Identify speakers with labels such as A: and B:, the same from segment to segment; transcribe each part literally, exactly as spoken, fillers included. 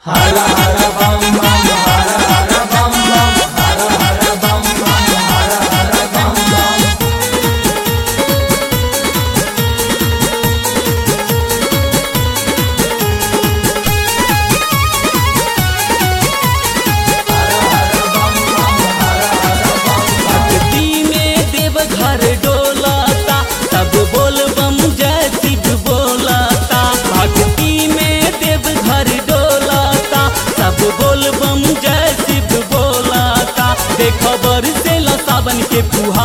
A: हर हर बम बम हर हर बम बम हर हर बम बम हर हर बम बम।
B: भक्ति में देवघर डोलाता सब बोल बम जय शिव बोलाता। भक्ति में देवघर डोलाता सब बोल बम जय शिव बोलाता। देखो बरसेला सावन के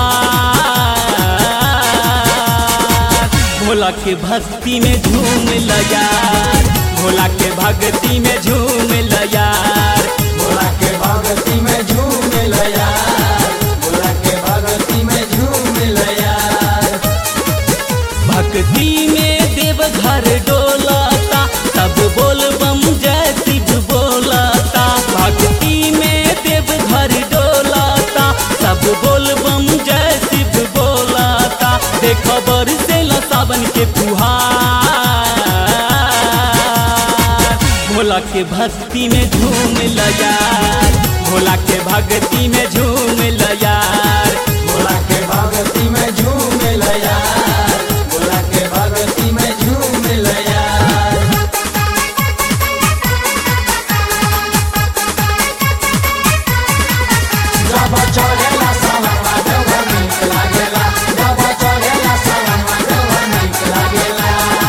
B: फुहार, भोला के भक्ति में झूम यार, भोला के भक्ति में झूम यार,
A: भोला के भक्ति में झूम यार, भोला के भक्ति में झूम यार।
B: भक्ति में देवघर डोलाता सब बोल बम जय शिव बोलाता। भक्ति में देवघर डोलाता सब बोल बम जय शिव बोलाता। देखो बरसेला सावन के फुहार, भोला के भक्ति में झूम यार, भोला के भक्ति में झूम यार,
A: भोला के भक्ति में झूम यार, भोला के भक्ति में झूम यार। जब चढ़ेला सावनवा देवघर नीक लागेला, जब चढ़ेला सावनवा देवघर नीक लागेला।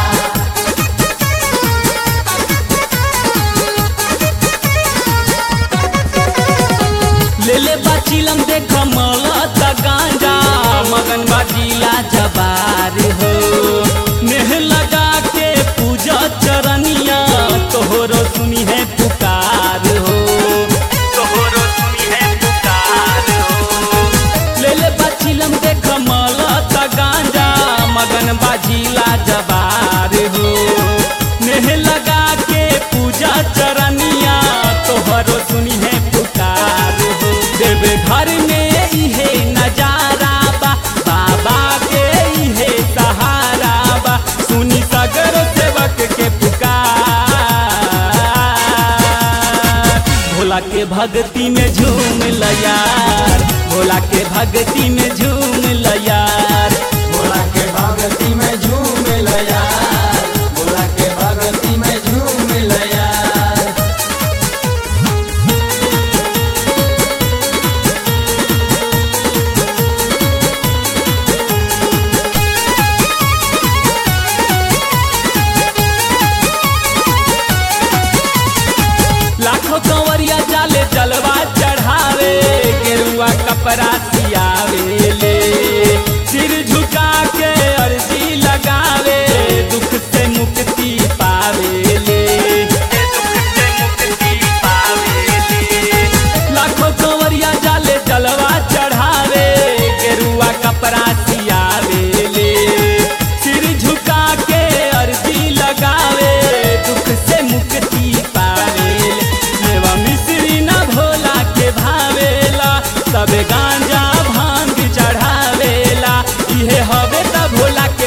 B: ले ले बाचिलम देख मलता गांजा, मगन बाजीला जबार हो। नेह लगा के पूजा चरनिया तोहरो सुनी है पुकार हो, तोहरो सुनी है पुकार हो। ले ले बाचिलम देख मलता गांजा, मगन बाजीला जबार हो। नेह लगा के पूजा चरनिया तोहरो सुनी है पुकार हो। देवे घर में इहे नजारा बा, बाबा के इहे सहारा बा। सुनी सगर सेवक के पुकार, भोला के भक्ति में झूम यार, भोला के भक्ति में झूम यार,
A: भोला के भक्ति में झूम यार, भोला के भक्ति में झूम यार।
B: लाखों कंवरिया जाले जलवा चढ़ावे, गेरुआ कपड़ा सियावे ले। सिर झुका के अर्जी लगावे, दुख से मुक्ति पावे ले, दुख से मुक्ति पावे ले। लाखों कंवरिया जाले जलवा चढ़ावे, गेरुआ कपड़ा सियावे ले। सिर झुका के अर्जी लगावे, दुख से मुक्ति पावे ले। मेवा मिश्री न भोला के भावेला, सबे गांजा भांग चढ़ावेला। इहे हवे त भोला के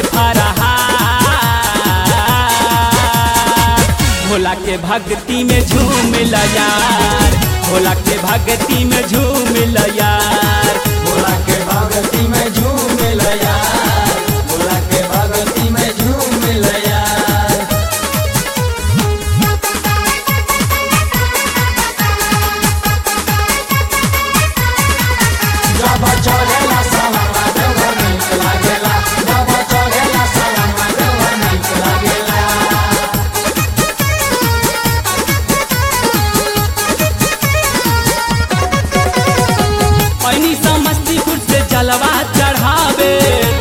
B: फरहार, भोला के भक्ति में झूम यार, भोला के भक्ति में झूम यार,
A: भोला के भक्ति में झूम यार, भोला के भक्ति में झूम यार। जब चढ़ेला सावनवा देवघर नीक लागेला, जब चढ़ेला सावनवा देवघर नीक लागेला।
B: पैनी समस्तीपुर से जलवा चढ़ावे,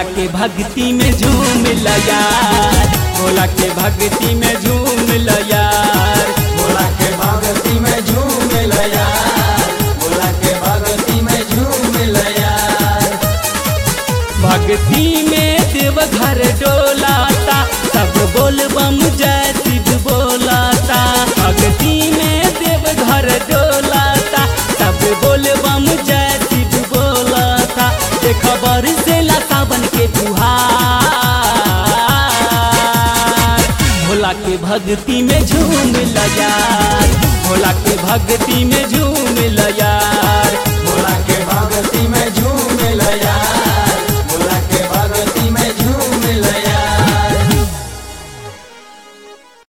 B: के भक्ति में झूम ल यार, भोला के भक्ति में झूम ल यार,
A: भोला के भक्ति में झूम ल यार, भोला के भक्ति में झूम ल यार।
B: भक्ति में देव घर डोलाता, सब बोल बम जय शिव बोलाता। भक्ति में देव घर डोलाता, सब बोल बम जय शिव बोलाता। खबर से ला सावन के तुहार, भोला के भक्ति में झूम ल यार, भोला के भक्ति में झूम